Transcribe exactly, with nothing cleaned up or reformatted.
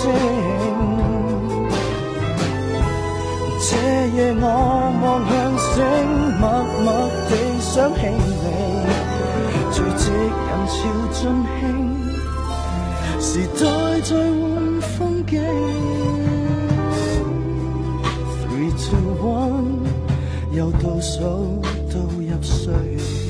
聲。這夜我望向星，默默地想起你，隨即人潮盡興，時代在換風景。Three two one， 又倒數到入睡。